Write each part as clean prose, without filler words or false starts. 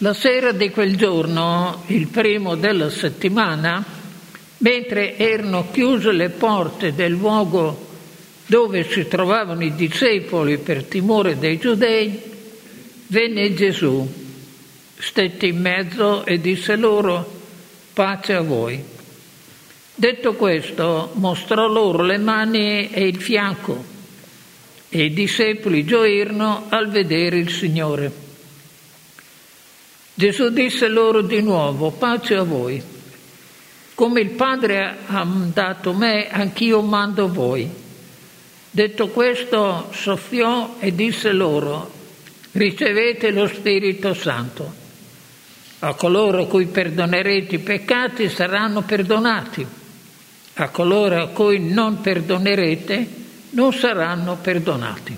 La sera di quel giorno, il primo della settimana, mentre erano chiuse le porte del luogo dove si trovavano i discepoli per timore dei giudei, venne Gesù, stette in mezzo e disse loro: pace a voi. Detto questo, mostrò loro le mani e il fianco, e i discepoli gioirono al vedere il Signore. Gesù disse loro di nuovo: pace a voi. Come il Padre ha mandato me, anch'io mando voi. Detto questo, soffiò e disse loro: ricevete lo Spirito Santo. A coloro a cui perdonerete i peccati saranno perdonati, a coloro a cui non perdonerete non saranno perdonati.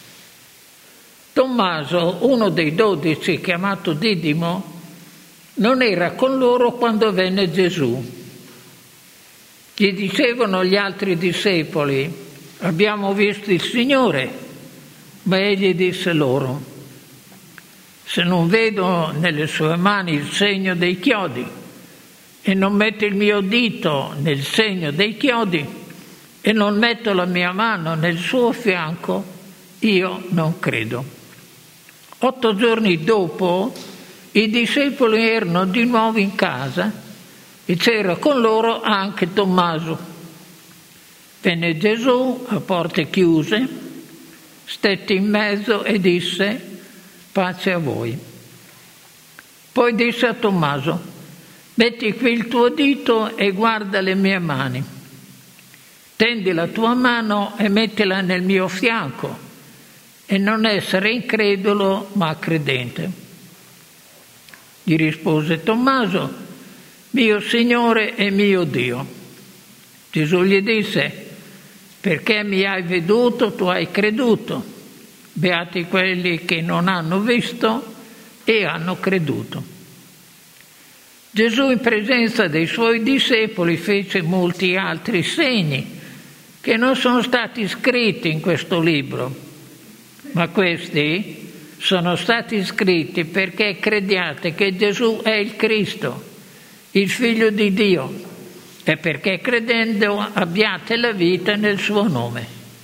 Tommaso, uno dei 12, chiamato Didimo, non era con loro quando venne Gesù. Gli dicevano gli altri discepoli: abbiamo visto il Signore. Ma egli disse loro: se non vedo nelle sue mani il segno dei chiodi e non metto il mio dito nel segno dei chiodi e non metto la mia mano nel suo fianco, io non credo. 8 giorni dopo i discepoli erano di nuovo in casa e c'era con loro anche Tommaso. Venne Gesù a porte chiuse, stette in mezzo e disse: pace a voi. Poi disse a Tommaso: metti qui il tuo dito e guarda le mie mani. Tendi la tua mano e mettila nel mio fianco e non essere incredulo ma credente. Gli rispose Tommaso: mio Signore e mio Dio. Gesù gli disse: perché mi hai veduto, tu hai creduto. Beati quelli che non hanno visto e hanno creduto. Gesù, in presenza dei suoi discepoli, fece molti altri segni che non sono stati scritti in questo libro, ma questi sono stati scritti perché crediate che Gesù è il Cristo, il Figlio di Dio, e perché credendo abbiate la vita nel suo nome.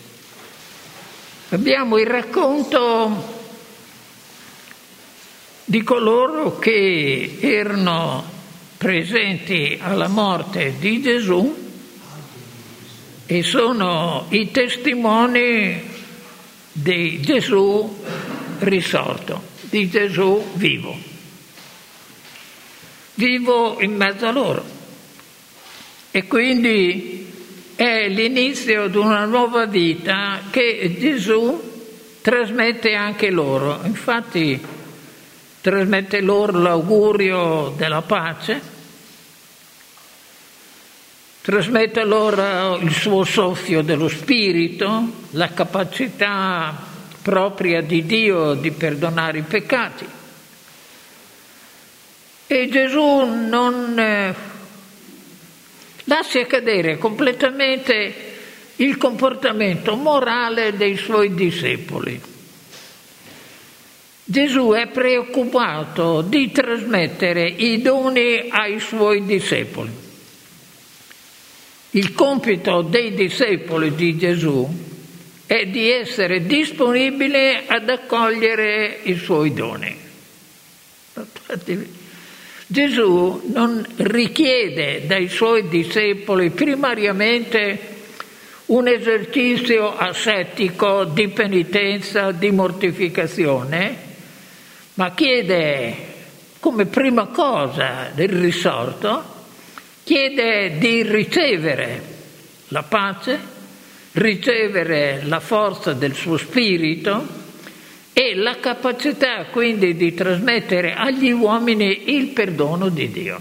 Abbiamo il racconto di coloro che erano presenti alla morte di Gesù e sono i testimoni di Gesù risorto, di Gesù vivo in mezzo a loro. E quindi è l'inizio di una nuova vita che Gesù trasmette anche loro. Infatti trasmette loro l'augurio della pace, trasmette loro il suo soffio dello Spirito, la capacità propria di Dio di perdonare i peccati. E Gesù non lascia cadere completamente il comportamento morale dei suoi discepoli. Gesù è preoccupato di trasmettere i doni ai suoi discepoli. Il compito dei discepoli di Gesù è di essere disponibile ad accogliere i suoi doni. Gesù non richiede dai suoi discepoli primariamente un esercizio ascetico di penitenza, di mortificazione, ma chiede come prima cosa del risorto, chiede di ricevere la pace, ricevere la forza del suo spirito e la capacità quindi di trasmettere agli uomini il perdono di Dio.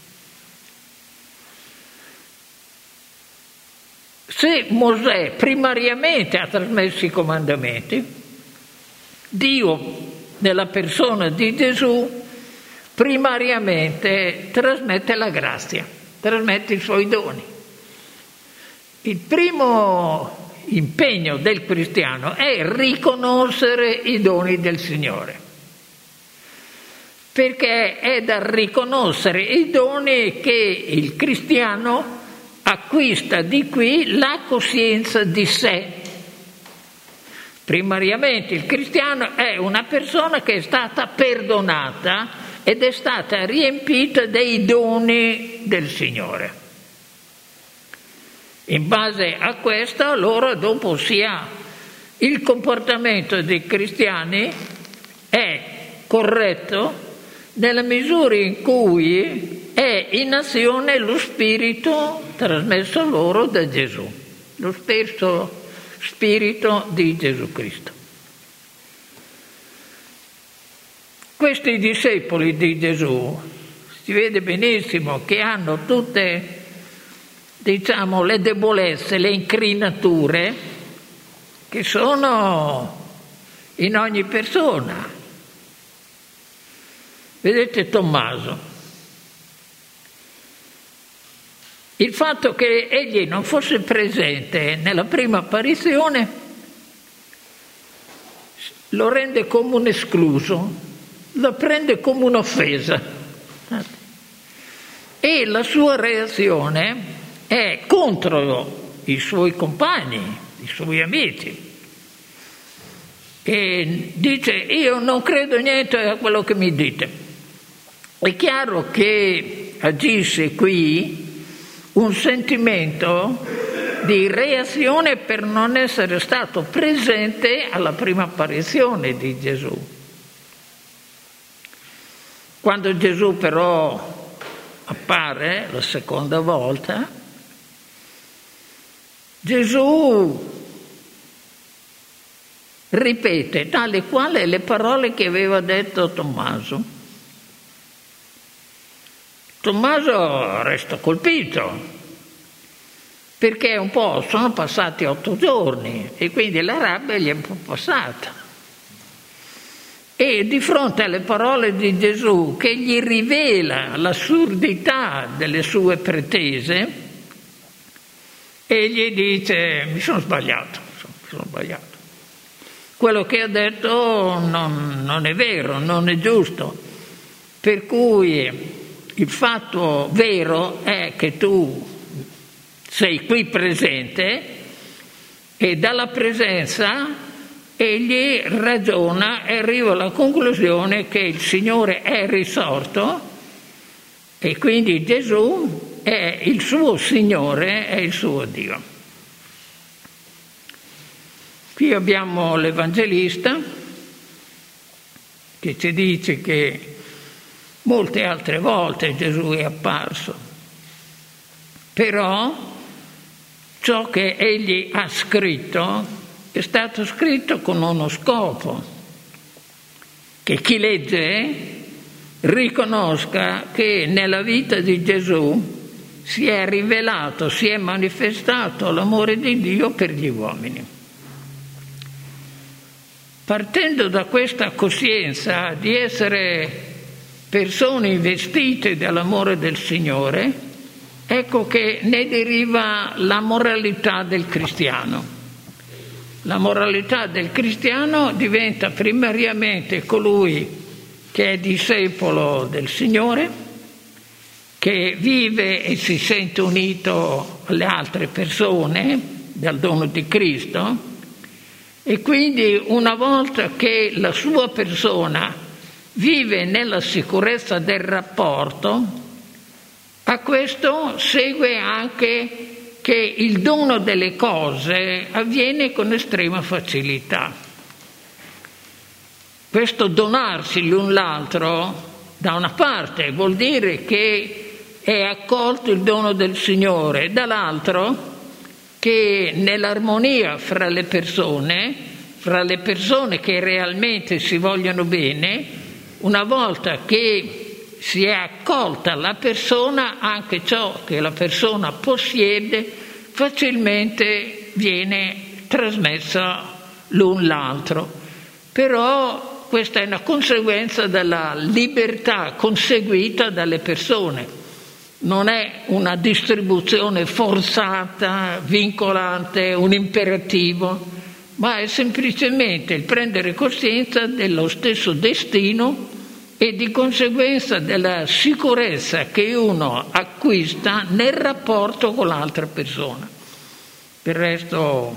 Se Mosè primariamente ha trasmesso i comandamenti, Dio nella persona di Gesù primariamente trasmette la grazia, trasmette i suoi doni. Il primo impegno del cristiano è riconoscere i doni del Signore, perché è da riconoscere i doni che il cristiano acquista di qui la coscienza di sé. Primariamente il cristiano è una persona che è stata perdonata ed è stata riempita dei doni del Signore. In base a questo, allora dopo si ha il comportamento dei cristiani è corretto nella misura in cui è in azione lo spirito trasmesso loro da Gesù, lo stesso spirito di Gesù Cristo. Questi discepoli di Gesù si vede benissimo che hanno tutte, diciamo, le debolezze, le incrinature che sono in ogni persona. Vedete Tommaso, il fatto che egli non fosse presente nella prima apparizione lo rende come un escluso, lo prende come un'offesa e la sua reazione è contro i suoi compagni, i suoi amici, e dice: io non credo niente a quello che mi dite. È chiaro che agisce qui un sentimento di reazione per non essere stato presente alla prima apparizione di Gesù. Quando Gesù però appare la seconda volta, Gesù ripete tale quale le parole che aveva detto Tommaso. Tommaso resta colpito, perché un po' sono passati 8 giorni e quindi la rabbia gli è un po' passata. E di fronte alle parole di Gesù, che gli rivela l'assurdità delle sue pretese, egli dice: mi sono sbagliato. Quello che ha detto non è vero, non è giusto. Per cui il fatto vero è che tu sei qui presente e dalla presenza egli ragiona e arriva alla conclusione che il Signore è risorto e quindi Gesù è il suo Signore, è il suo Dio. Qui abbiamo l'Evangelista che ci dice che molte altre volte Gesù è apparso, però ciò che egli ha scritto è stato scritto con uno scopo, che chi legge riconosca che nella vita di Gesù si è rivelato, si è manifestato l'amore di Dio per gli uomini. Partendo da questa coscienza di essere persone investite dall'amore del Signore, ecco che ne deriva la moralità del cristiano. La moralità del cristiano diventa primariamente colui che è discepolo del Signore, che vive e si sente unito alle altre persone dal dono di Cristo, e quindi una volta che la sua persona vive nella sicurezza del rapporto, a questo segue anche che il dono delle cose avviene con estrema facilità. Questo donarsi l'un l'altro, da una parte, vuol dire che è accolto il dono del Signore, dall'altro che nell'armonia fra le persone che realmente si vogliono bene, una volta che si è accolta la persona, anche ciò che la persona possiede facilmente viene trasmessa l'un l'altro. Però questa è una conseguenza della libertà conseguita dalle persone. Non è una distribuzione forzata, vincolante, un imperativo, ma è semplicemente il prendere coscienza dello stesso destino e di conseguenza della sicurezza che uno acquista nel rapporto con l'altra persona. Del resto,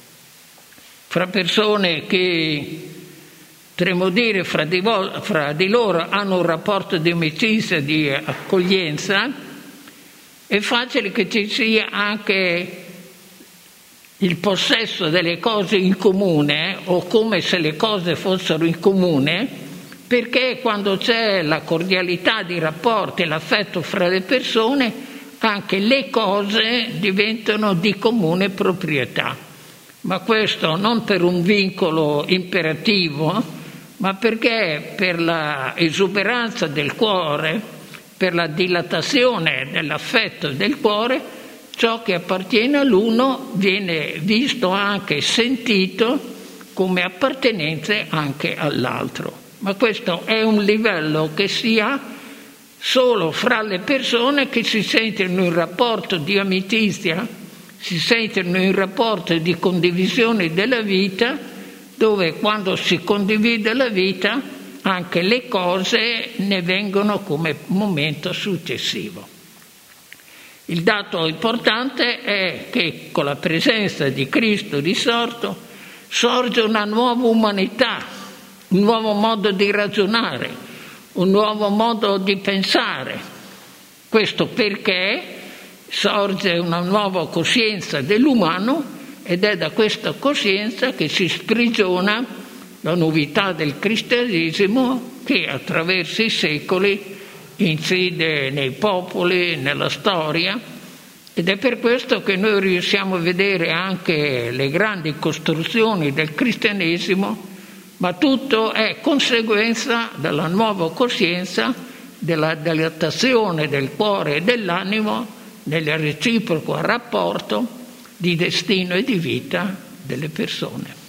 fra persone che, potremmo dire, fra di loro hanno un rapporto di amicizia, di accoglienza, è facile che ci sia anche il possesso delle cose in comune, o come se le cose fossero in comune, perché quando c'è la cordialità di rapporti e l'affetto fra le persone, anche le cose diventano di comune proprietà. Ma questo non per un vincolo imperativo, ma perché per la esuberanza del cuore, per la dilatazione dell'affetto del cuore, ciò che appartiene all'uno viene visto anche sentito come appartenenze anche all'altro. Ma questo è un livello che si ha solo fra le persone che si sentono in rapporto di amicizia, si sentono in rapporto di condivisione della vita, dove quando si condivide la vita anche le cose ne vengono come momento successivo. Il dato importante è che con la presenza di Cristo risorto sorge una nuova umanità, un nuovo modo di ragionare, un nuovo modo di pensare. Questo perché sorge una nuova coscienza dell'umano ed è da questa coscienza che si sprigiona la novità del cristianesimo che attraverso i secoli incide nei popoli, nella storia, ed è per questo che noi riusciamo a vedere anche le grandi costruzioni del cristianesimo, ma tutto è conseguenza della nuova coscienza, della dilatazione del cuore e dell'animo nel reciproco rapporto di destino e di vita delle persone.